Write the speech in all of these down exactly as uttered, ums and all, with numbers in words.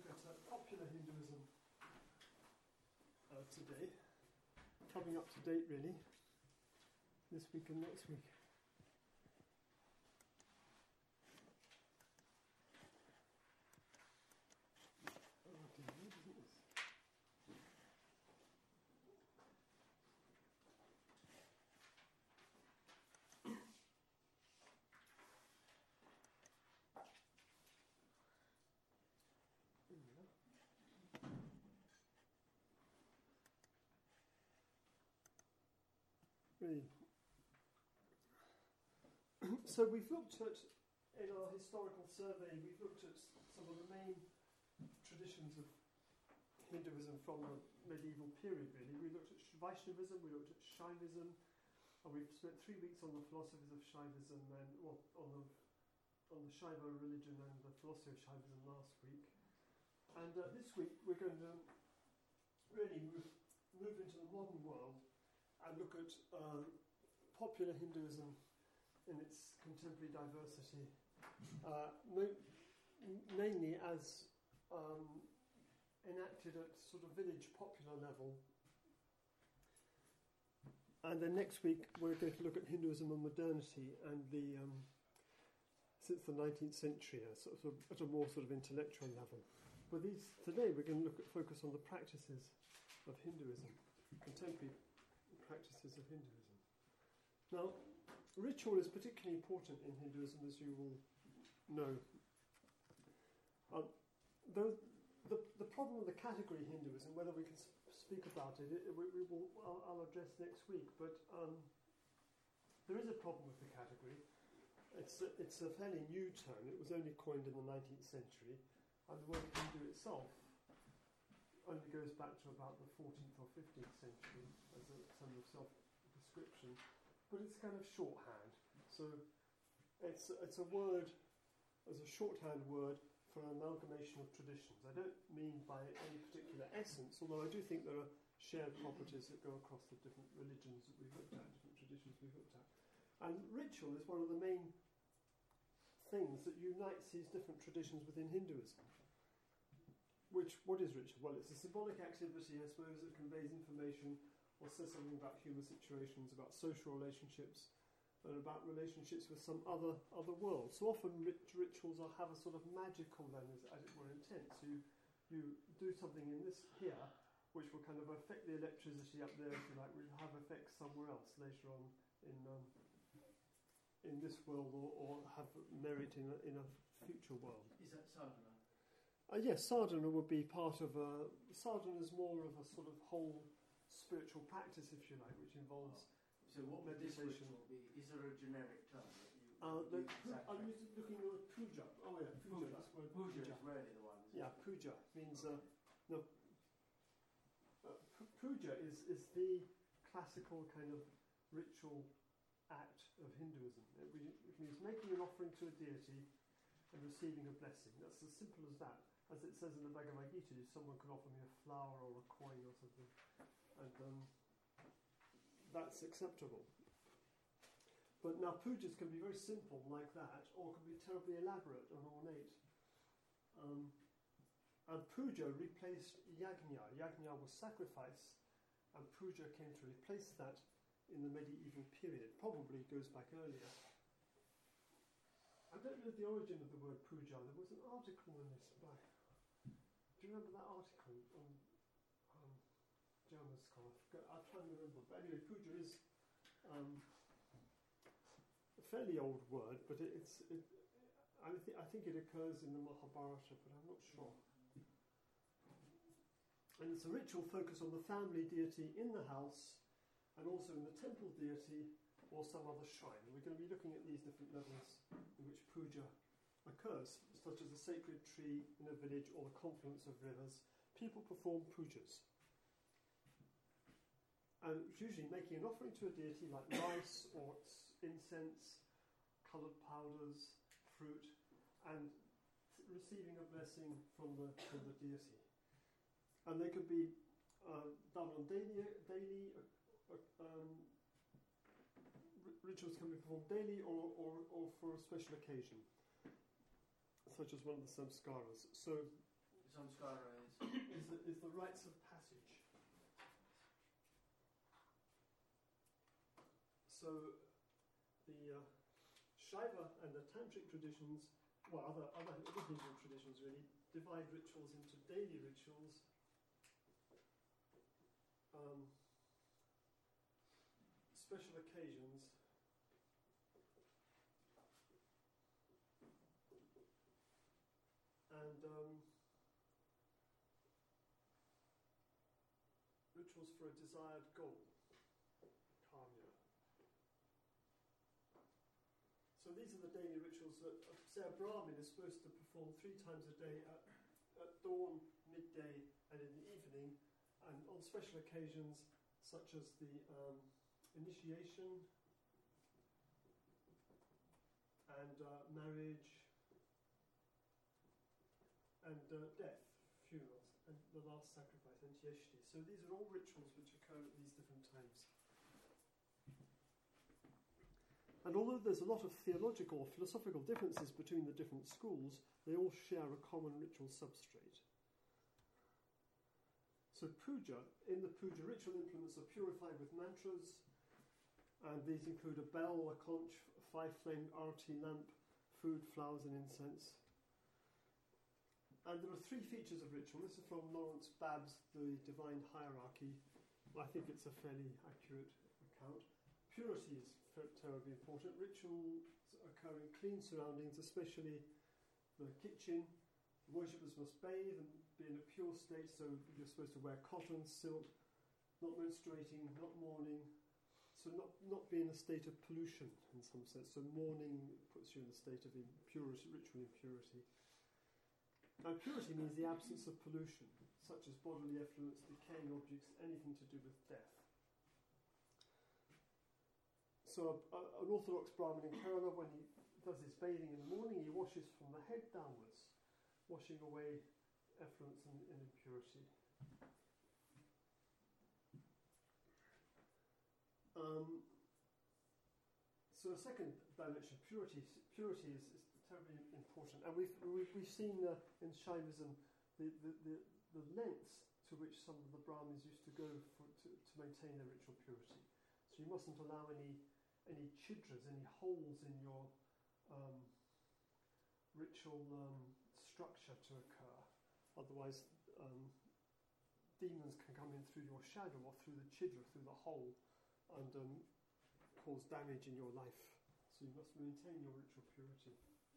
at uh, popular Hinduism uh, today, coming up to date really, this week and next week. Oh dear, what is this? Really. So we've looked at, in our historical survey, we've looked at some of the main traditions of Hinduism from the medieval period, really. We looked at Vaishnavism, we looked at Shaivism, and we've spent three weeks on the philosophies of Shaivism, and well, on the on the Shaiva religion and the philosophy of Shaivism last week. And uh, this week we're going to really move, move into the modern world and look at uh, popular Hinduism in its contemporary diversity, uh, mo- mainly as um, enacted at sort of village popular level. And then next week we're going to look at Hinduism and modernity and the um, since the nineteenth century, uh, sort of, at a more sort of intellectual level. But these today we're going to look at focus on the practices of Hinduism, contemporary practices of Hinduism. Now, ritual is particularly important in Hinduism, as you will know. Um, the, the the problem with the category Hinduism, whether we can sp- speak about it, it we, we will I'll, I'll address next week. But um, there is a problem with the category. It's a, it's a fairly new term. It was only coined in the nineteenth century, and the word Hindu itself only goes back to about the fourteenth or fifteenth century as a term of self-description, but it's kind of shorthand. So it's it's a word as a shorthand word for an amalgamation of traditions. I don't mean by any particular essence, although I do think there are shared properties that go across the different religions that we've looked at, different traditions we've looked at. And ritual is one of the main things that unites these different traditions within Hinduism. Which, what is ritual? Well, it's a symbolic activity, I suppose, that conveys information or says something about human situations, about social relationships, and about relationships with some other other world. So often rit- rituals are, have a sort of magical, then, as, as it were, intent. So you, you do something in this here, which will kind of affect the electricity up there, if you like, will have effects somewhere else later on in um, in this world, or, or have merit in a, in a future world. Is that sadhana? Uh, yes, sadhana would be part of a... Sadhana is more of a sort of whole spiritual practice, if you like, which involves oh. So what would this ritual be? Is there a generic term that you... Uh, the, exactly? I'm just looking at puja. Oh yeah, puja. Puja, That's word puja puja is rarely the one, isn't Yeah, it? puja means... Uh, no, uh, pu- puja is, is the classical kind of ritual act of Hinduism. It, it means making an offering to a deity and receiving a blessing. That's as simple as that. As it says in the Bhagavad Gita, someone can offer me a flower or a coin or something, and um, that's acceptable. But now pujas can be very simple like that, or can be terribly elaborate and ornate. Um, and puja replaced yajna. Yajna was sacrifice, and puja came to replace that in the medieval period. Probably goes back earlier. I don't know the origin of the word puja. There was an article on this by... Do you remember that article on um, German scholar? I'll try and remember. But anyway, puja is um, a fairly old word, but it, it's. It, I, th- I think it occurs in the Mahabharata, but I'm not sure. And it's a ritual focus on the family deity in the house, and also in the temple deity or some other shrine. And we're going to be looking at these different levels in which puja occurs, such as a sacred tree in a village or the confluence of rivers. People perform pujas. And it's usually making an offering to a deity like rice or incense, coloured powders, fruit, and receiving a blessing from the, from the deity. And they can be uh, done on daily, daily uh, um, r- rituals can be performed daily or, or, or for a special occasion, such as one of the samskaras. So Samskara is? is, the, is the rites of passage. So the uh, Shaiva and the Tantric traditions, well, other, other, other Hindu traditions really, divide rituals into daily rituals, um, special occasions, and um, rituals for a desired goal, karma. So these are the daily rituals that, uh, say, a Brahmin is supposed to perform three times a day at, at dawn, midday, and in the evening, and on special occasions such as the um, initiation and uh, marriage and uh, death, funerals, and the last sacrifice, Antyeshti. So these are all rituals which occur at these different times. And although there's a lot of theological or philosophical differences between the different schools, they all share a common ritual substrate. So puja, in the puja, ritual implements are purified with mantras, and these include a bell, a conch, a five-flamed arati lamp, food, flowers and incense. And there are three features of ritual. This is from Lawrence Babb's The Divine Hierarchy. I think it's a fairly accurate account. Purity is terribly important. Rituals occur in clean surroundings, especially the kitchen. Worshippers must bathe and be in a pure state, so you're supposed to wear cotton, silk, not menstruating, not mourning, so not, not be in a state of pollution in some sense. So mourning puts you in a state of impurity, ritual impurity. Now purity means the absence of pollution, such as bodily effluence, decaying objects, anything to do with death. So a, a, an Orthodox Brahmin in Kerala, when he does his bathing in the morning, he washes from the head downwards, washing away effluence and, and impurity. Um, so a second dimension, purity. Purity is, is terribly important, and we've we've, we've seen uh, in Shaivism the, the, the, the lengths to which some of the Brahmins used to go for, to, to maintain their ritual purity. So you mustn't allow any any chidras, any holes in your um, ritual um, structure to occur. Otherwise, um, demons can come in through your shadow or through the chidra, through the hole, and um, cause damage in your life. So you must maintain your ritual purity.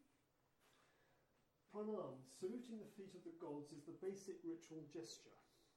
Pranam, saluting the feet of the gods, is the basic ritual gesture.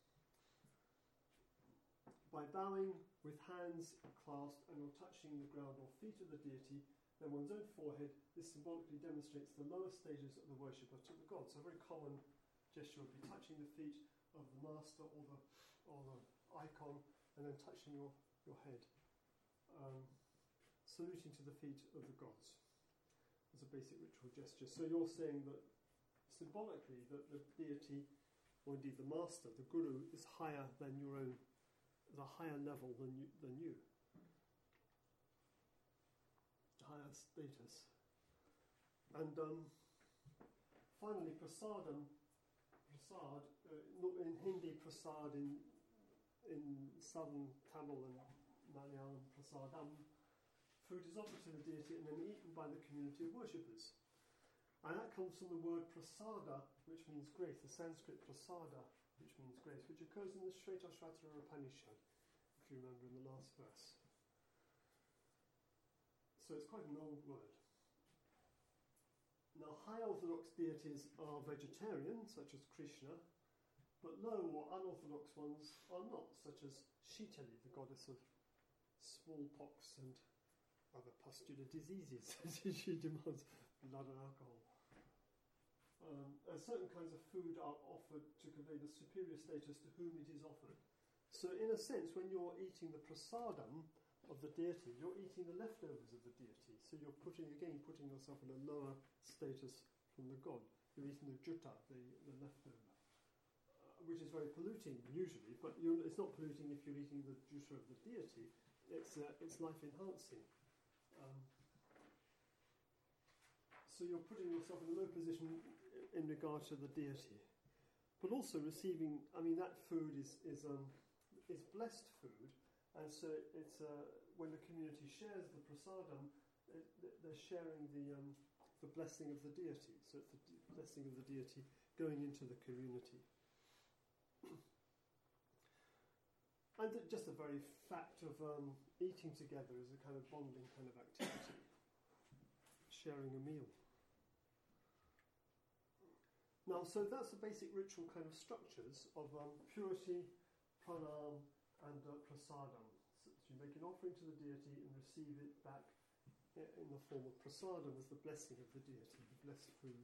By bowing with hands clasped and or touching the ground or feet of the deity, then one's own forehead, this symbolically demonstrates the lower stages of the worshipper to the god. So a very common gesture would be touching the feet of the master or the, or the icon, and then touching your, your head. Um, saluting to the feet of the gods as a basic ritual gesture. So you're saying that symbolically that the deity, or indeed the master, the guru, is higher than your own, at a higher level than you, than you. Higher status. And um, finally, prasadam, prasad, uh, in Hindi, prasad, in in southern Tamil and Malayalam, prasadam, food is offered to the deity and then eaten by the community of worshippers. And that comes from the word prasada, which means grace, the Sanskrit prasada, which means grace, which occurs in the Shvetashvatara Upanishad, if you remember in the last verse. So it's quite an old word. Now, high orthodox deities are vegetarian, such as Krishna, but low or unorthodox ones are not, such as Shitali, the goddess of smallpox and other pustular diseases. She demands blood and alcohol. Um, and certain kinds of food are offered to convey the superior status to whom it is offered. So in a sense, when you're eating the prasadam of the deity, you're eating the leftovers of the deity. So you're putting, again, putting yourself in a lower status from the god. You're eating the jutta, the, the leftover, uh, which is very polluting usually, but you're, it's not polluting if you're eating the jutta of the deity. It's, uh, it's life enhancing. Um, so you're putting yourself in a low position in regard to the deity. but also receiving. I mean, that food is is um, is blessed food, and so it's uh, when the community shares the prasadam, it, they're sharing the um, the blessing of the deity. So it's the de- blessing of the deity going into the community. And just the very fact of um, eating together is a kind of bonding kind of activity, sharing a meal. Now, so that's the basic ritual kind of structures of um, purity, pranam, and uh, prasadam. So you make an offering to the deity and receive it back in the form of prasadam as the blessing of the deity, the blessed food.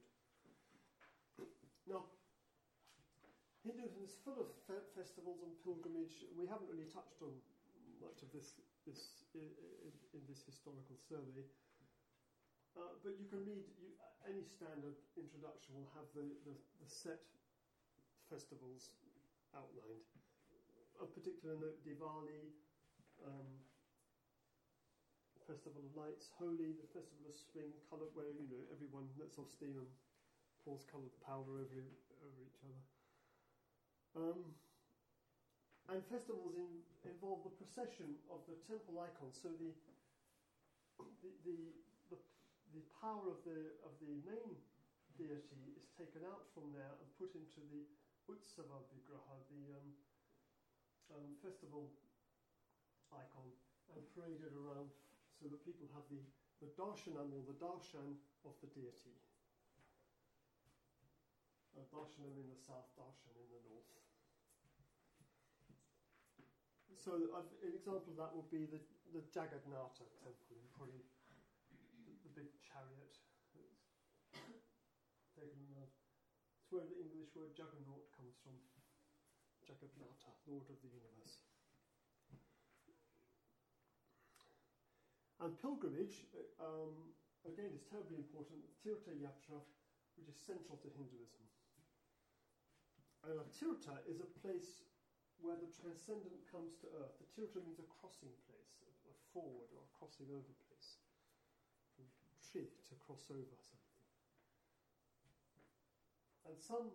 Now, Hinduism is full of fe- festivals and pilgrimage. We haven't really touched on much of this, this in, in this historical survey, uh, but you can read you, any standard introduction will have the, the, the set festivals outlined. A particular note: Diwali, um, Festival of Lights, Holi, the Festival of Spring, colour, where you know everyone lets off steam and pours coloured powder over over each other. Um, and festivals in, involve the procession of the temple icons. So the the, the the the power of the of the main deity is taken out from there and put into the Utsava Vigraha, the um, um, festival icon, and paraded around so that people have the, the darshanam or the darshan of the deity. Uh, darshanam in the south, darshan in the north. So uh, an example of that would be the, the Jagannatha temple in Puri, the, the big chariot. It's taken around. It's where the English word juggernaut comes from. Jagannatha, Lord of the universe. And pilgrimage, um, again, is terribly important. Tirtha Yatra, which is central to Hinduism. And a tirtha is a place where the transcendent comes to earth. The tirtha means a crossing place, a, a forward or a crossing over place. From tri, to cross over something. And some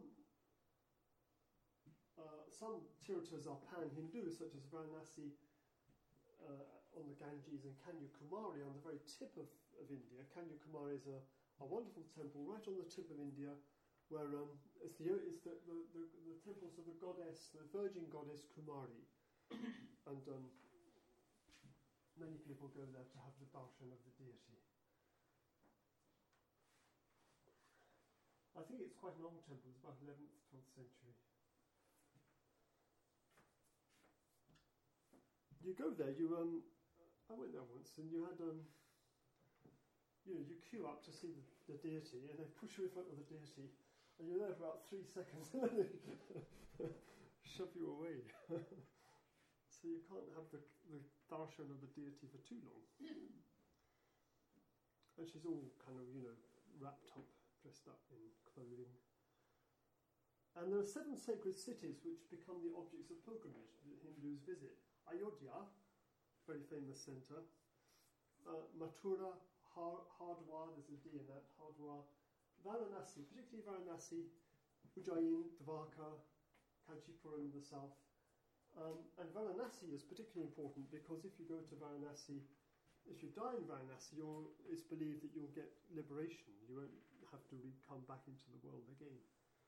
uh, some tirthas are pan-Hindu, such as Varanasi uh, on the Ganges and Kanyakumari on the very tip of, of India. Kanyakumari is a, a wonderful temple right on the tip of India, where um, it's, the, it's the, the, the, the temples of the goddess, the virgin goddess Kumari. And um, many people go there to have the darshan of the deity. I think it's quite an old temple, it's about eleventh, twelfth century. You go there, you um, I went there once, and you had um, you know, you queue up to see the, the deity, and they push you in front of the deity, and you're there for about three seconds, and then they shove you away. So you can't have the, the darshan of the deity for too long. And she's all kind of, you know, wrapped up, dressed up in clothing. And there are seven sacred cities which become the objects of pilgrimage that Hindus visit. Ayodhya, very famous centre. Uh, Mathura, Har- Hardwar, there's a D in that, Hardwar. Varanasi, particularly Varanasi, Ujjain, Dvarka, Kanchipuram in the south. Um, and Varanasi is particularly important because if you go to Varanasi, if you die in Varanasi, you're, it's believed that you'll get liberation. You won't have to re- come back into the world again.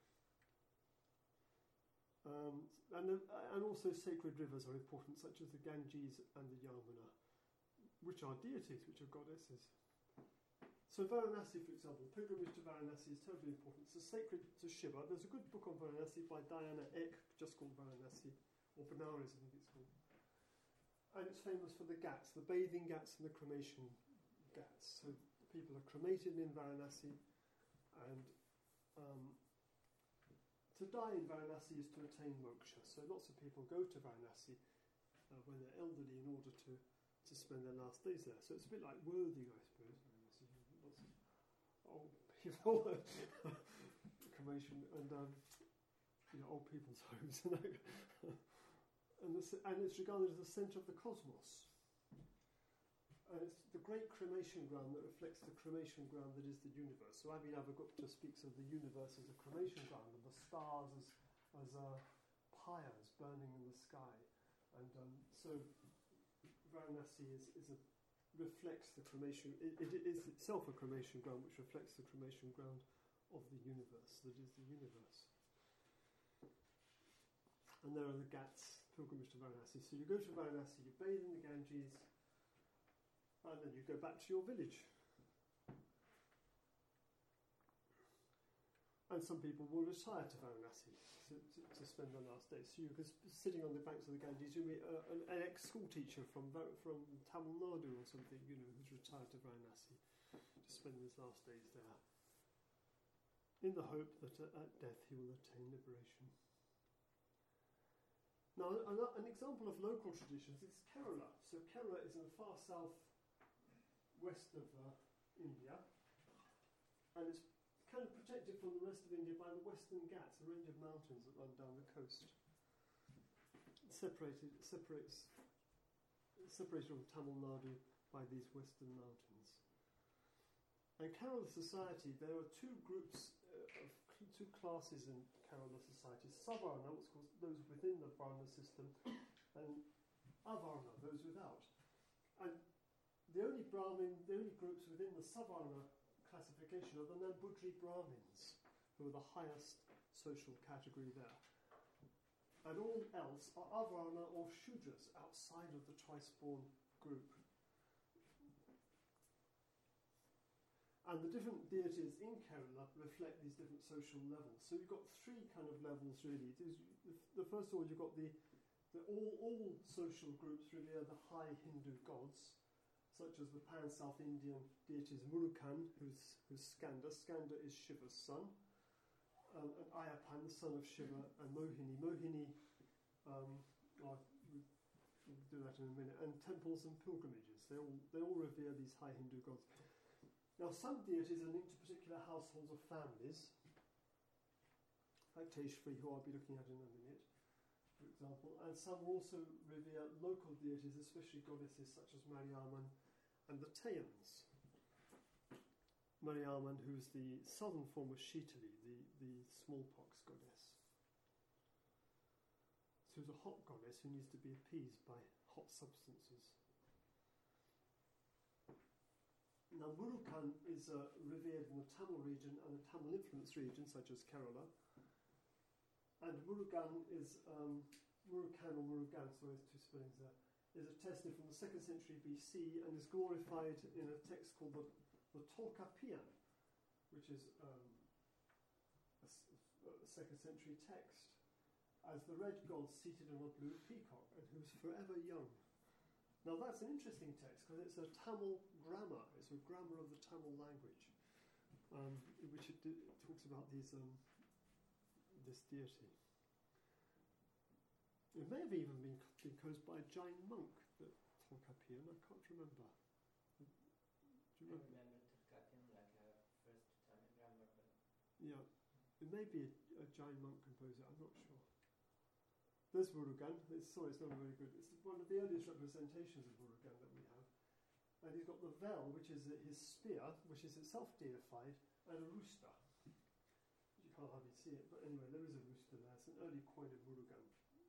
Um, and, uh, and also sacred rivers are important, such as the Ganges and the Yamuna, which are deities, which are goddesses. So Varanasi, for example, pilgrimage to Varanasi is terribly important. It's sacred to Shiva. There's a good book on Varanasi by Diana Eck, just called Varanasi, or Benares, I think it's called. And it's famous for the ghats, the bathing ghats and the cremation ghats. So people are cremated in Varanasi, and um, to die in Varanasi is to attain moksha. So lots of people go to Varanasi uh, when they're elderly in order to, to spend their last days there. So it's a bit like Worthing, I suppose. Lots of old people, cremation, and um, you know, old people's homes. and, this, and it's regarded as the centre of the cosmos. And it's the great cremation ground that reflects the cremation ground that is the universe. So Abhinavagupta speaks of the universe as a cremation ground, and the stars as, as uh, pyres burning in the sky. And um, so Varanasi is, is a, reflects the cremation, it, it is itself a cremation ground which reflects the cremation ground of the universe, that is the universe. And there are the Ghats, pilgrimage to Varanasi. So you go to Varanasi, you bathe in the Ganges, and then you go back to your village. And some people will retire to Varanasi to, to, to spend their last days. So you could, sitting on the banks of the Ganges, you meet uh, an, an ex-school teacher from from Tamil Nadu or something, you know, who's retired to Varanasi to spend his last days there, in the hope that uh, at death he will attain liberation. Now, an, an example of local traditions is Kerala. So Kerala is in the far south west of uh, India, and it's kind of protected from the rest of India by the Western Ghats, a range of mountains that run down the coast. Separated, separates, separated from Tamil Nadu by these Western mountains. And Kerala society, there are two groups uh, of cl- two classes in Kerala society: Savarna, what's called those within the Varna system, and Avarna, those without. And the only Brahmin, the only groups within the Savarna classification are the Nambudri Brahmins, who are the highest social category there. And all else are Avarna or Shudras, outside of the twice-born group. And the different deities in Kerala reflect these different social levels. So you've got three kind of levels really. It is, the first of all, you've got the, the all, all social groups revere the high Hindu gods, such as the pan-South Indian deities Murugan, who's, who's Skanda. Skanda is Shiva's son. Um, and Ayapan, the son of Shiva, and Mohini. Mohini, um, well, we'll do that in a minute. And temples and pilgrimages. They all, they all revere these high Hindu gods. Now, some deities are linked to particular households or families, like Teshri, who I'll be looking at in a minute, for example. And some also revere local deities, especially goddesses such as Mariamman and the Tayans. Mariamman, who's the southern form of Shitali, the, the smallpox goddess. So who's a hot goddess who needs to be appeased by hot substances. Now, Murugan is uh, revered in the Tamil region and the Tamil influence region, such as Kerala. And Murugan is, um, Murugan or Murugan, so there's two spellings there, is attested from the second century B C and is glorified in a text called the, the Tolkapian, which is um, a, a second century text, as the red god seated on a blue peacock and who's forever young. Now that's an interesting text because it's a Tamil grammar. It's a grammar of the Tamil language, um, in which it, d- it talks about these um, this deity. It may have even been composed by a Jain monk, the Tolkapian. I can't remember. Do you remember? I remember Tolkapian like a first Tamil grammar, but Yeah, it may be a, a Jain monk composer. I'm not sure. There's Murugan. It's, sorry, it's not very good. It's one of the earliest representations of Murugan that we have. And he's got the vel, which is his spear, which is itself deified, and a rooster. You can't hardly see it, but anyway, there is a rooster there. It's an early coin of Murugan.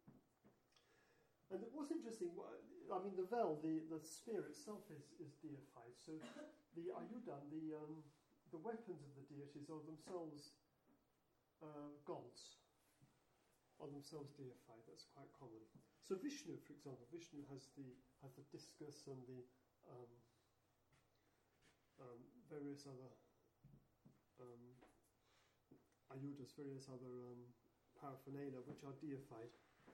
And what's interesting, I mean, the vel, the, the spear itself is, is deified. So the ayudam, the um, the weapons of the deities are themselves uh, gods. Are themselves deified. That's quite common. So Vishnu, for example, Vishnu has the has the discus and the um, um, various other um, ayudas, various other um, paraphernalia which are deified.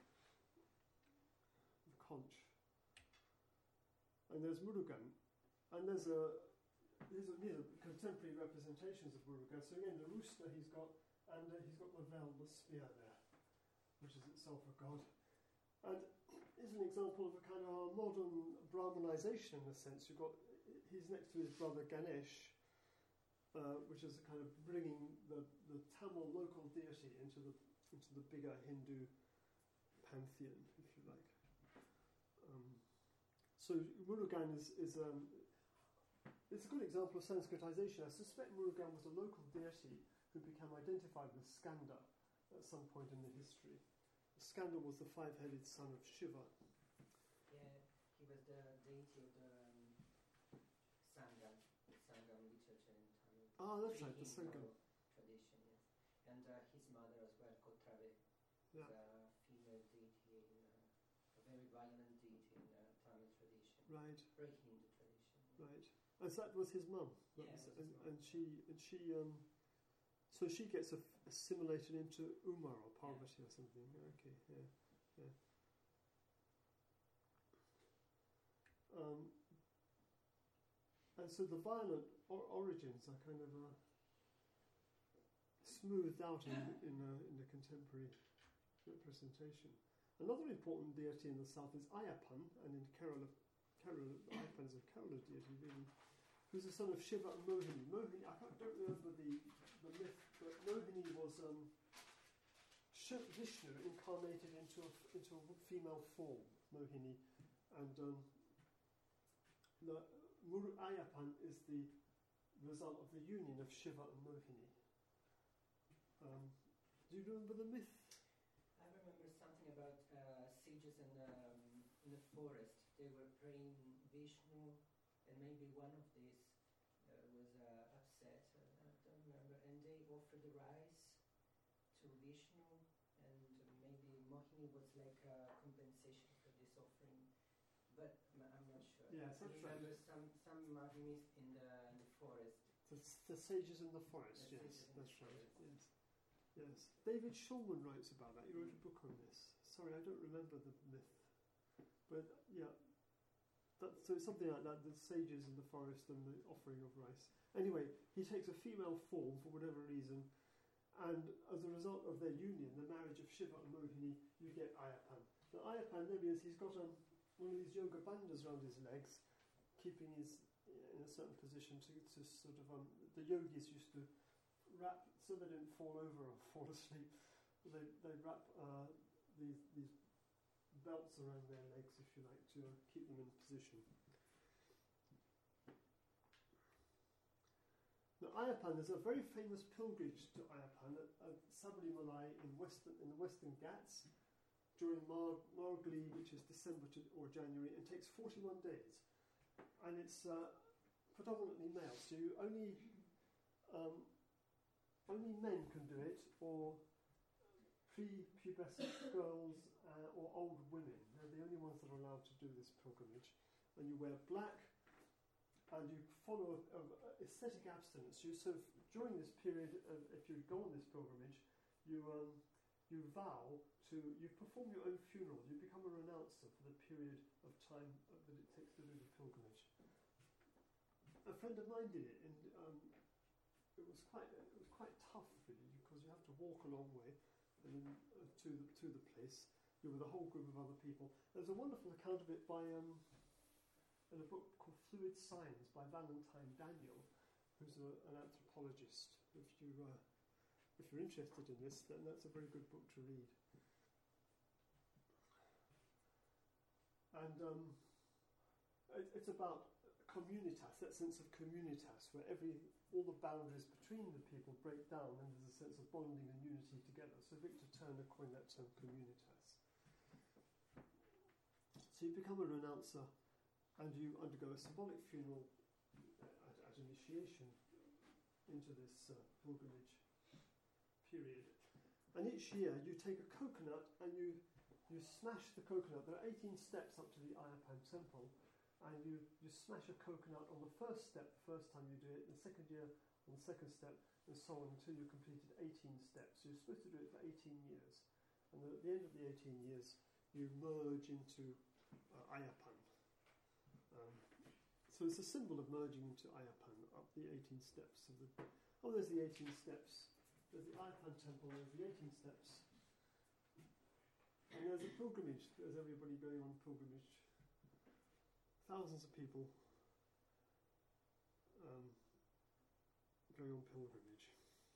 The conch, and there's Murugan, and there's a these are, these are contemporary representations of Murugan. So again, the rooster he's got, and uh, he's got the vel, the spear there, which is itself a god, and is an example of a kind of modern Brahmanization in a sense. You've got, he's next to his brother Ganesh, uh, which is a kind of bringing the, the Tamil local deity into the into the bigger Hindu pantheon, if you like. Um, so Murugan is, is um, it's a good example of Sanskritization. I suspect Murugan was a local deity who became identified with Skanda at some point in the history. Skandha was the five-headed son of Shiva. Yeah, he was the deity of the um, Sangam, Sangam literature in Tamil. Ah, that's right, the Hindu Sangam. tradition, yes. And uh, his mother as well, Kotrave, Yeah. is a female deity, in, uh, a very violent deity in uh, Tamil tradition. Right, Very Hindu tradition. right. And so that was his mum. That Yeah, was- it was and, his mum. and she, and she, um, so she gets aff- assimilated into Umar or Parvati or something. Okay, yeah, yeah. Um, and so the violent or- origins are kind of uh, smoothed out in in, uh, in the contemporary representation. Another important deity in the south is Ayappan, and in Kerala, Kerala Ayappan is a Kerala deity, really, who's the son of Shiva and Mohini. Mohini, I can't- don't remember the, the myth, but Mohini was um, Shiv- Vishnu incarnated into a, into a female form, Mohini, and um, the Muru Ayappan is the result of the union of Shiva and Mohini. Um, do you remember the myth? I remember something about uh, sages in, um, in the forest. They were praying Vishnu, and maybe one of these uh, was uh, upset. Uh, I don't remember. And they offered the rice to Vishnu, and maybe Mohini was like a compensation for this offering. But m- I'm not sure. Yes, I that's right. remember some some uh, myth in the in the forest. The, the sages in the forest, The yes, sages in the that's right, forest. yes. Yes. David Shulman writes about that. He wrote a book on this. Sorry, I don't remember the myth. But, yeah. That, so it's something like that, the sages in the forest and the offering of rice. Anyway, he takes a female form for whatever reason, and as a result of their union, the marriage of Shiva and Mohini, you get Ayappan. Now, Ayappan, there he is, he's got um, one of these yoga bandhas around his legs, keeping his in a certain position to, to sort of, um, the yogis used to wrap, so they didn't fall over or fall asleep, they, they wrap uh, these, these belts around their legs, if you like, to uh, keep them in position. Now, Ayappan, there's a very famous pilgrimage to Ayappan at, at Sabarimalai in western in the Western Ghats during Mar- Margli, which is December to, or January, and takes forty-one days. And it's uh, predominantly male, so you only um, only men can do it, or pre-pubescent girls uh, or old women. They're the only ones that are allowed to do this pilgrimage. And you wear black, and you follow a, a, a ascetic abstinence. You so during this period, of, if you go on this pilgrimage, you um, you vow to you perform your own funeral. You become a renouncer for the period of time that it takes to do the pilgrimage. A friend of mine did it, and um, it was quite it was quite tough, really, because you have to walk a long way and then uh, to the to the place. You're with a whole group of other people. There's a wonderful account of it by um, in a book called Fluid Signs by Valentine Daniel, who's a, an anthropologist. If you uh, if you're interested in this, then that's a very good book to read. And um, it, it's about communitas, that sense of communitas, where every all the boundaries between the people break down, and there's a sense of bonding and unity together. So Victor Turner coined that term communitas. So you become a renouncer, and you undergo a symbolic funeral uh, at, at initiation into this uh, pilgrimage period. And each year you take a coconut and you you smash the coconut. There are eighteen steps up to the Ayappan temple, and you, you smash a coconut on the first step the first time you do it, the second year on the second step, and so on until you completed eighteen steps. So you're supposed to do it for eighteen years. And at the end of the eighteen years, you merge into uh, Ayappan. Um, so it's a symbol of merging into Ayappan, up the eighteen steps of the... Oh, there's the eighteen steps. There's the Ayappan temple, there's the eighteen steps. And there's a pilgrimage. There's everybody going on pilgrimage. Thousands of people um, going on pilgrimage.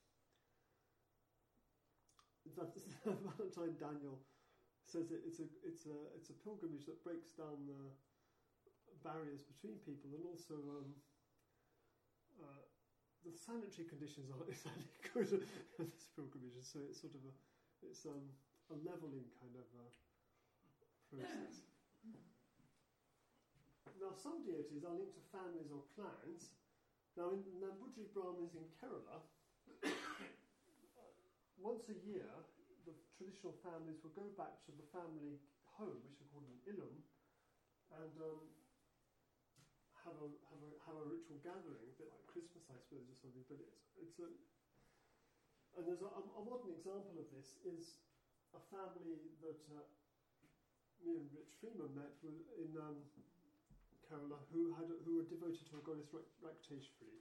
In fact, Valentine Daniel says it, it's a it's a it's a pilgrimage that breaks down the barriers between people, and also um, uh, the sanitary conditions aren't exactly good at this pilgrimage. So it's sort of a it's um, a levelling kind of uh, process. Now, some deities are linked to families or clans. Now, in Nambudri Brahmins in Kerala, once a year, the traditional families will go back to the family home, which is called an illum, and um, have a have a have a ritual gathering, a bit like Christmas, I suppose, or something. But it's it's a and there's a, a modern example of this is a family that uh, me and Rich Freeman met were in um, Kerala, who had a, who were devoted to a goddess Rakteshvari.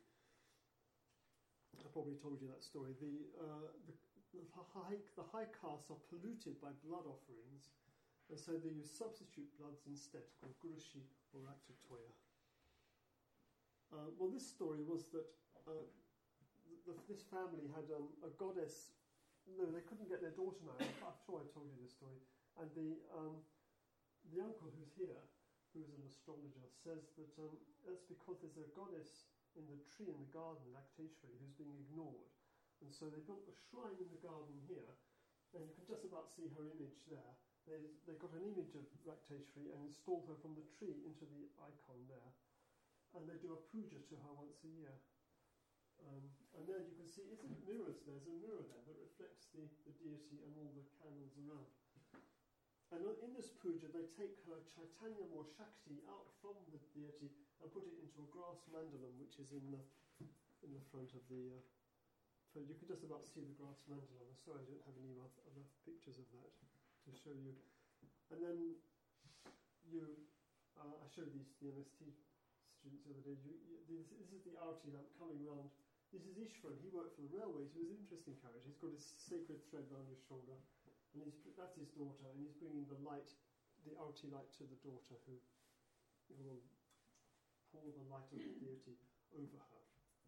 I probably told you that story. The uh, the The high, the high castes are polluted by blood offerings, and so they use substitute bloods instead, called Gurushi or Raktatoya. Uh, well, this story was that uh, th- th- this family had um, a goddess. No, they couldn't get their daughter married. I'm sure I told you this story. And the um, the uncle who's here, who is an astrologer, says that um, that's because there's a goddess in the tree in the garden, Rakteshvari, who's being ignored. And so they built a shrine in the garden here, and you can just about see her image there. They they got an image of Rakteshvari and installed her from the tree into the icon there. And they do a puja to her once a year. Um, and there you can see, isn't it mirrors? There's a mirror there that reflects the, the deity and all the candles around. And in this puja, they take her Chaitanyam or Shakti out from the deity and put it into a grass mandalam, which is in the in the front of the... Uh, So you can just about see the grass mantle. I'm sorry I don't have any other, other pictures of that to show you. And then you, uh, I showed these to the M S T students the other day. You, you, this, this is the Arati lamp coming round. This is Ishvaran. He worked for the railways. He was an interesting character. He's got his sacred thread round his shoulder, and he's, that's his daughter. And he's bringing the light, the Arati light, to the daughter, who, who will pour the light of the deity over her.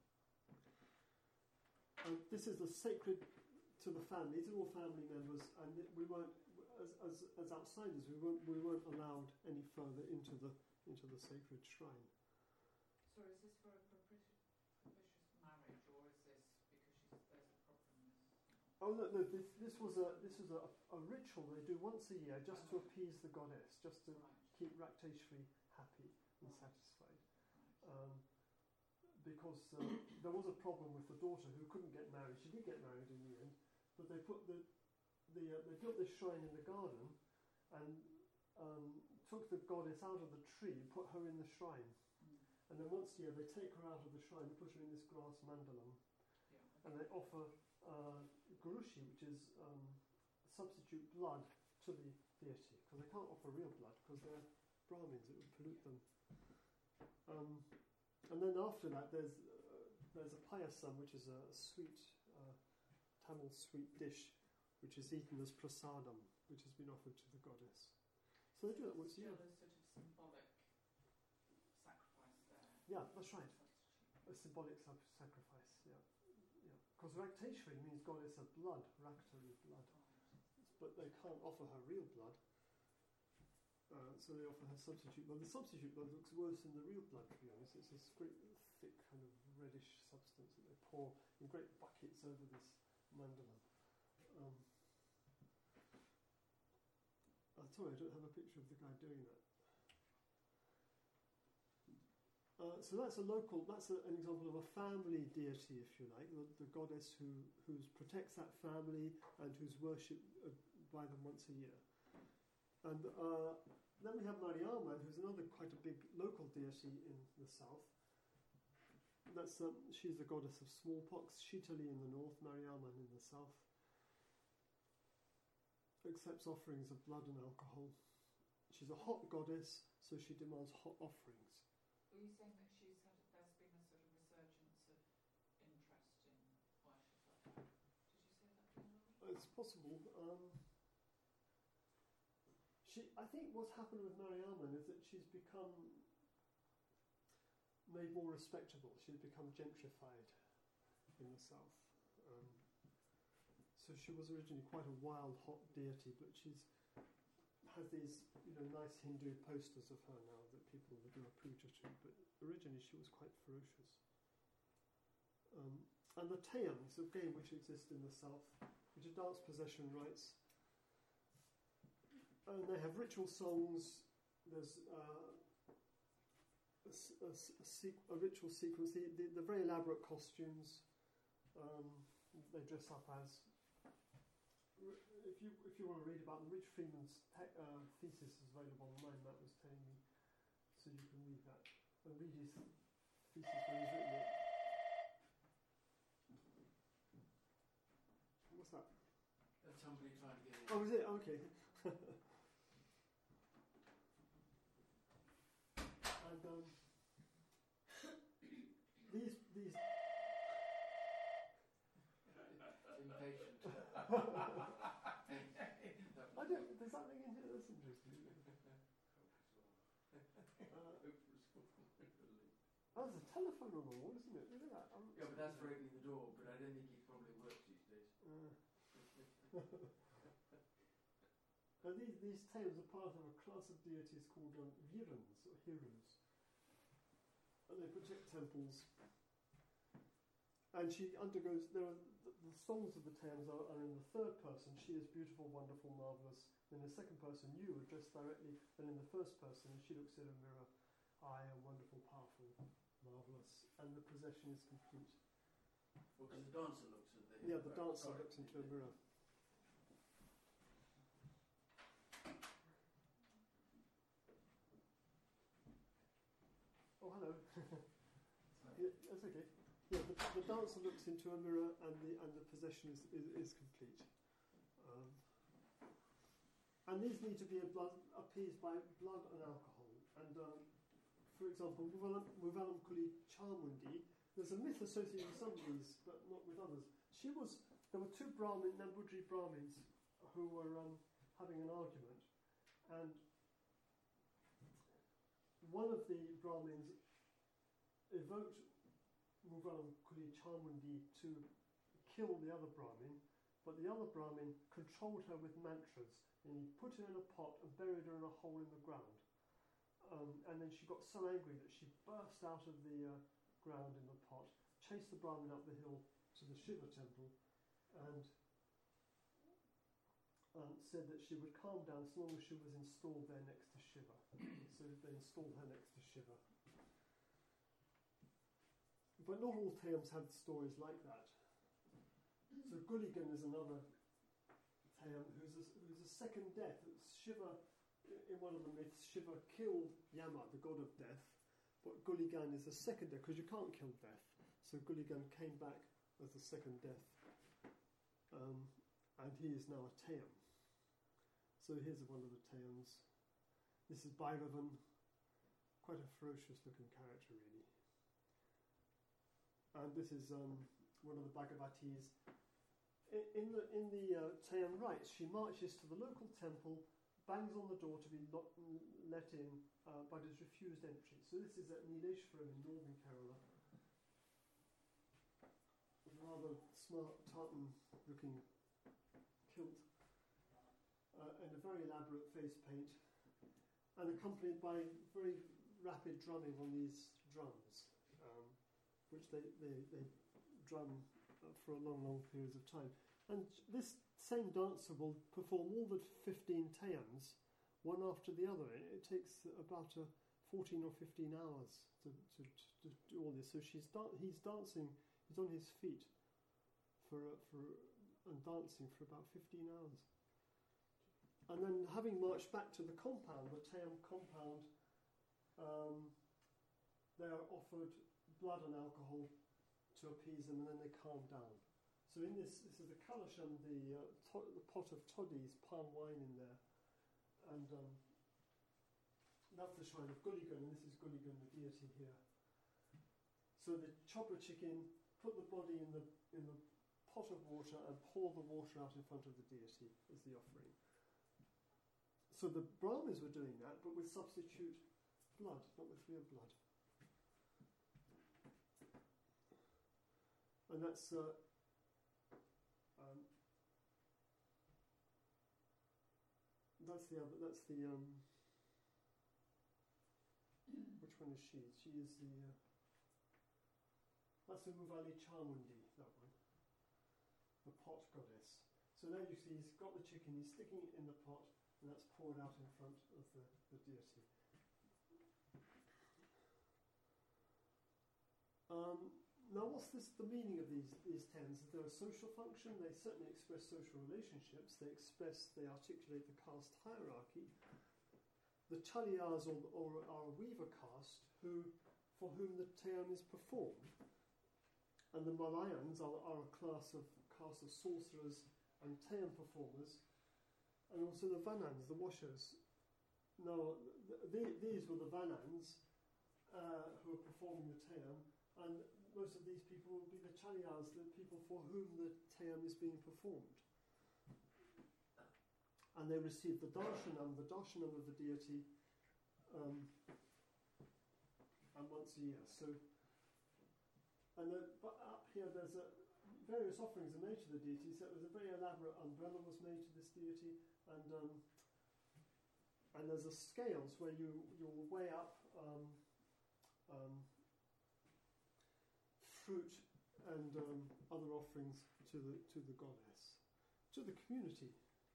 And this is the sacred to the family. These are all family members, and we weren't, as, as, as outsiders, we weren't we weren't allowed any further into the into the sacred shrine. So is this for a propitious marriage, or is this because she's, there's a problem? Oh no, no. This, this was a this was a, a ritual they do once a year, just to appease the goddess, just to right. keep Rakteshvari happy and right. satisfied. Um, because uh, there was a problem with the daughter who couldn't get married. She did get married in the end, but they put the the uh, they built this shrine in the garden and um, took the goddess out of the tree, put her in the shrine, Mm. and then once a year they take her out of the shrine and put her in this grass mandalam, Yeah. and they offer uh, gurushi, which is um, substitute blood, to the deity, because they can't offer real blood because they're Brahmins. It would pollute them. Um, And then after that, there's uh, there's a payasam, which is a sweet uh, Tamil sweet dish, which is eaten as prasadam, which has been offered to the goddess. So they do that once a year. Still a sort of symbolic sacrifice there. Yeah, that's right. Substitute. A symbolic sub- sacrifice. Yeah, yeah. Because Rakteshvari means goddess of blood, Raktari blood, but they can't offer her real blood. Uh, so they offer her substitute blood. The substitute blood looks worse than the real blood, to be honest. It's this great, thick, kind of reddish substance that they pour in great buckets over this mandala. Um, uh, sorry, I don't have a picture of the guy doing that. Uh, so that's a local, that's a, an example of a family deity, if you like, the, the goddess who who's protects that family and who's worshipped uh, by them once a year. And uh, then we have Mariamman, who's another quite a big local deity in the south. That's um, she's the goddess of smallpox. Shitali in the north, Mariamman in the south. Accepts offerings of blood and alcohol. She's a hot goddess, so she demands hot offerings. Were you saying that she's had, there's been a sort of resurgence of interest in worship like that? Did you say that? It's possible. Um, She, I think what's happened with Mariamman is that she's become made more respectable. She's become gentrified in the south. Um, so she was originally quite a wild, hot deity, but she's has these, you know, nice Hindu posters of her now that people would do a puja to. But originally she was quite ferocious. Um, and the Tayams, a game which exists in the south, which are dance possession rites. And they have ritual songs. There's uh, a, a, a, sequ- a ritual sequence. The, the, the very elaborate costumes um, they dress up as. If you if you want to read about them, Rich Freeman's te- uh, thesis is available online. Matt was telling me, so you can read that and read his thesis when he's written it. What's that? That's somebody trying to get in. Oh, is it? Okay. And um, these these. Impatient. I don't. There's something in here that's interesting. Uh, oh, there's a telephone on the wall, isn't it? Look at that. I'm Yeah, but that's for opening the door, but I don't think it probably works these days. Uh, now these, these tales are part of a class of deities called um, Virans, or Hirus. And they protect temples. And she undergoes, there are, the, the songs of the tales are, are in the third person. She is beautiful, wonderful, marvellous. In the second person, you, addressed directly. And in the first person, she looks in a mirror. I am wonderful, powerful, marvellous. And the possession is complete. Well, because the dancer looks at the... Yeah, the uh, dancer sorry. looks into a mirror. Oh, hello. Yeah, that's okay. Yeah, the, the dancer looks into a mirror, and the and the possession is is, is complete. Um, and these need to be blood, appeased by blood and alcohol. And um, for example, Muvalam Kuli Chamundi, there's a myth associated with some of these, but not with others. She was. There were two Brahmin, Nambudri Brahmins, who were um, having an argument, and one of the Brahmins evoked Muvalam Kuli Chamundi to kill the other Brahmin, but the other Brahmin controlled her with mantras, and he put her in a pot and buried her in a hole in the ground. Um, and then she got so angry that she burst out of the uh, ground in the pot, chased the Brahmin up the hill to the Shiva temple, and um, said that she would calm down as long as she was installed there next to Shiva. So they installed her next to Shiva. But not all Tayams have stories like that. So Guligan is another Tayam who's a, who's a second death. Shiva, in one of the myths, Shiva killed Yama, the god of death, but Guligan is the second death, because you can't kill death. So Guligan came back as the second death. Um, and he is now a Tayam. So here's one of the Tayams. This is Bhairavan, quite a ferocious looking character really. And this is um, one of the Bhagavatis. In, in the, in the uh, Tayam rites, she marches to the local temple, bangs on the door to be lo- let in, uh, but is refused entry. So this is at Nileshwaram in northern Kerala. A rather smart tartan looking kilt, uh, and a very elaborate face paint, and accompanied by very rapid drumming on these drums, um, which they, they, they drum uh, for a long, long periods of time. And this same dancer will perform all the fifteen Tayams, one after the other. It, it takes about uh, fourteen or fifteen hours to, to, to do all this. So she's da- he's dancing, he's on his feet for uh, for and dancing for about fifteen hours. And then, having marched back to the compound, the Tayam compound, um, they are offered blood and alcohol to appease them, and then they calm down. So in this, this is the kalasham, the, uh, to- the pot of toddies, palm wine in there, and um, that's the shrine of Guligan, and this is Guligan, the deity here. So they chop a chicken, put the body in the in the pot of water, and pour the water out in front of the deity as the offering. So the Brahmins were doing that, but with substitute blood, not with real blood. And that's uh, um, that's the other. That's the um, which one is she? She is the. Uh, that's the Muvali Chamundi. That one, the pot goddess. So now you see he's got the chicken, he's sticking it in the pot, and that's poured out in front of the, the deity. Um, now what's this, the meaning of these, these tens? They're a social function, they certainly express social relationships, they express, they articulate the caste hierarchy. The Chaliyas or, or are a weaver caste who, for whom the Tayam is performed. And the Malayans are, are a class of caste of sorcerers and Tayam performers, and also the Vanans, the washers. Now, th- th- these were the Vanans uh, who were performing the Tayam, and most of these people would be the Chaliyas, the people for whom the Tayam is being performed. And they receive the darshanam, the darshanam of the deity, um, and once a year. So, and the, but up here there's a various offerings are made to the deity. So it was a very elaborate umbrella was made to this deity, and um, and there's a scales where you you'll weigh up um, um, fruit and um, other offerings to the to the goddess, to the community.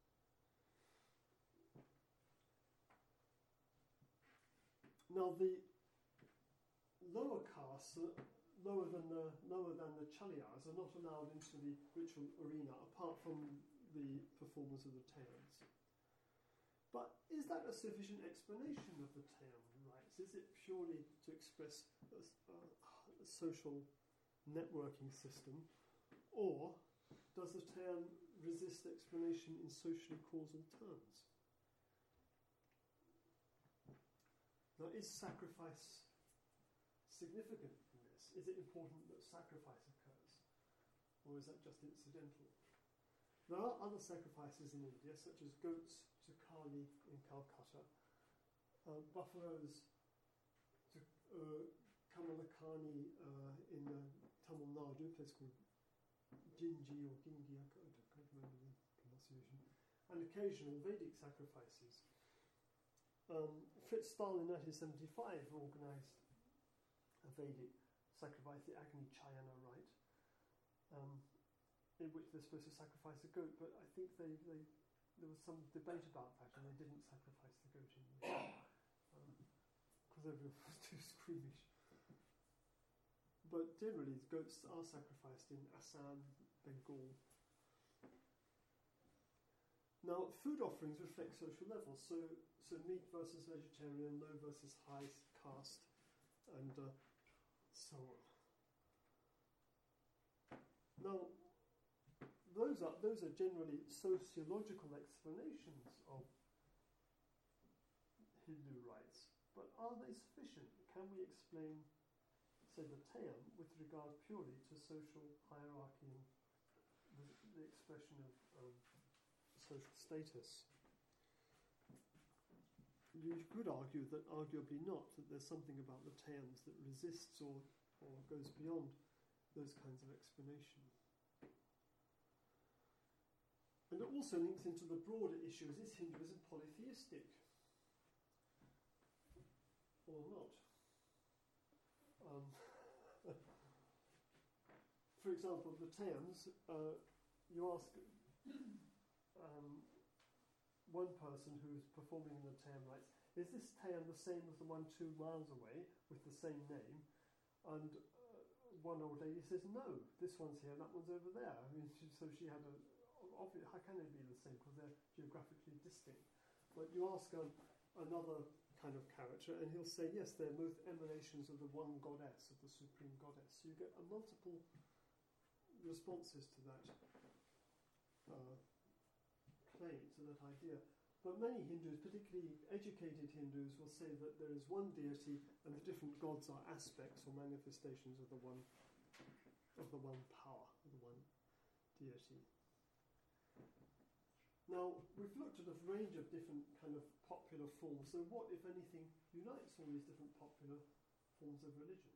Now the lower castes, uh, lower than the lower than the Chaliyas, are not allowed into the ritual arena apart from the performers of the Tayams. But is that a sufficient explanation of the Tayam rites? Is it purely to express a, a, a social networking system, or does the Tayam resist explanation in socially causal terms? Now, is sacrifice significant in this? Is it important that sacrifice occurs? Or is that just incidental? There are other sacrifices in India, such as goats to Kali in Calcutta, uh, buffaloes to uh, Kamalakani uh, in uh, Tamil Nadu, a place called Gingi or Gingi, I can't, I can't remember the pronunciation, and occasional Vedic sacrifices. Um, Fritz Stahl in nineteen seventy-five organised a Vedic sacrifice, the Agni Chayana rite, um, in which they're supposed to sacrifice a goat, but I think they, they there was some debate about that, and they didn't sacrifice the goat in the end, because um, everyone was too squeamish. But generally, goats are sacrificed in Assam, Bengal. Now, food offerings reflect social levels, so so meat versus vegetarian, low versus high caste, and uh, so on. Now, those are those are generally sociological explanations of Hindu rites, but are they sufficient? Can we explain, say, the Tayam with regard purely to social hierarchy and the, the expression of, of social status? You could argue that arguably not, that there's something about the Tayams that resists or, or goes beyond those kinds of explanation. And it also links into the broader issues, is Hinduism polytheistic or not? Um, for example, the Tayams, uh, you ask um, one person who's performing in the Tayam rites, is this Tayam the same as the one two miles away with the same name? And uh, one old lady says, no, this one's here, that one's over there. I mean, she, so she had a, obvious, how can they be the same? Because they're geographically distinct. But you ask um, another kind of character, and he'll say, yes, they're both emanations of the one goddess, of the supreme goddess. So you get a multiple responses to that uh, claim, to that idea. But many Hindus, particularly educated Hindus, will say that there is one deity and the different gods are aspects or manifestations of the one of the one power, of the one deity. Now, we've looked at a range of different kind of popular forms. So what, if anything, unites all these different popular forms of religion?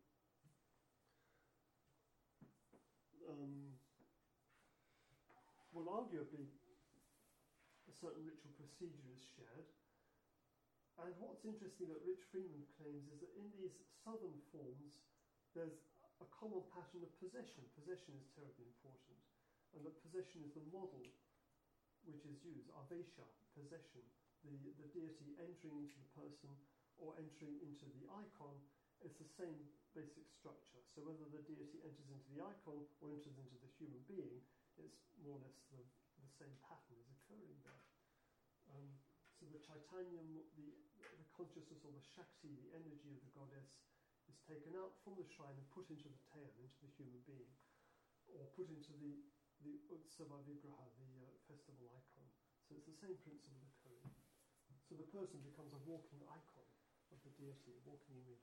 Um, well, arguably, a certain ritual procedure is shared. And what's interesting that Rich Freeman claims is that in these southern forms, there's a common pattern of possession. Possession is terribly important. And that possession is the model which is used, avesha, possession, the, the deity entering into the person or entering into the icon, it's the same basic structure. So whether the deity enters into the icon or enters into the human being, it's more or less the, the same pattern is occurring there. Um, so the Chaitanyam, the, the consciousness or the Shakti, the energy of the goddess, is taken out from the shrine and put into the Tayan, into the human being, or put into the, the Utsava Vigraha, the uh, festival icon. So it's the same principle occurring. So the person becomes a walking icon of the deity, a walking image.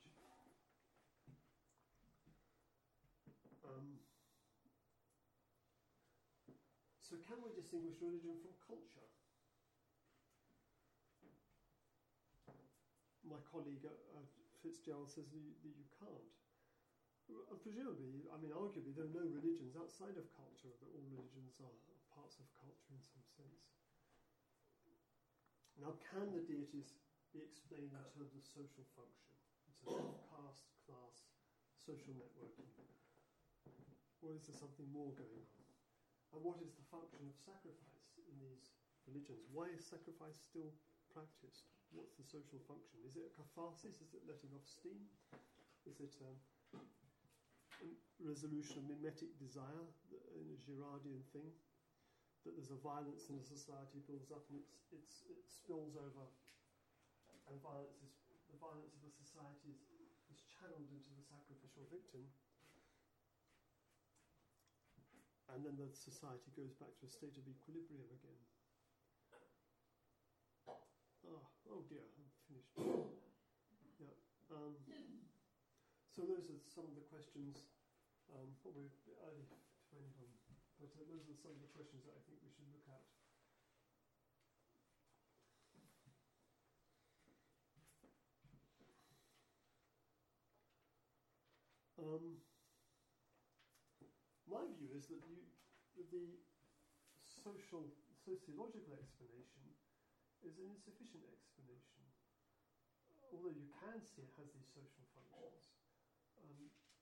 Um, so can we distinguish religion from culture? My colleague uh, uh, Fitzgerald says that you, that you can't. And presumably, I mean, arguably, there are no religions outside of culture, that all religions are parts of culture in some sense. Now, can the deities be explained in terms of social function, in terms of caste, class, social networking? Or is there something more going on? And what is the function of sacrifice in these religions? Why is sacrifice still practiced? What's the social function? Is it a catharsis? Is it letting off steam? Is it um, a resolution of mimetic desire, in a Girardian thing? That there's a violence in a society builds up and it's, it's, it spills over, and violence is, the violence of the society is, is channeled into the sacrificial victim, and then the society goes back to a state of equilibrium again. Ah, oh dear, I'm finished. Yeah. Um, so those are some of the questions, um, probably a bit early to end on, but uh, those are some of the questions that I think we should look at. Um, my view is that you, the social, sociological explanation is an insufficient explanation. Although you can see it has these social functions. Um,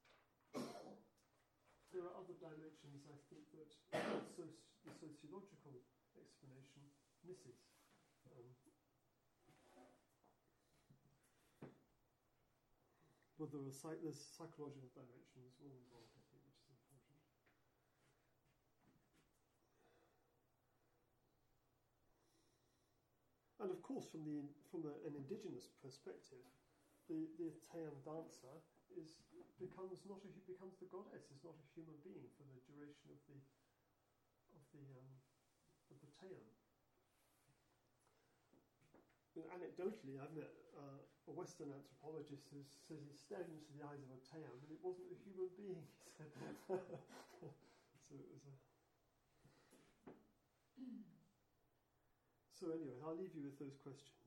there are other dimensions, I think, that soci- the sociological explanation misses. Um, but there are psych- there's psychological dimensions as well involved, I think, which is important. And of course, from the from a, an indigenous perspective, the the Tayan dancer is becomes not a becomes the goddess, is not a human being for the duration of the of the um, of the Tayan. And anecdotally, I've met uh, a Western anthropologist who says he stared into the eyes of a Tayan and it wasn't a human being. He said, so it was a. So anyway, I'll leave you with those questions.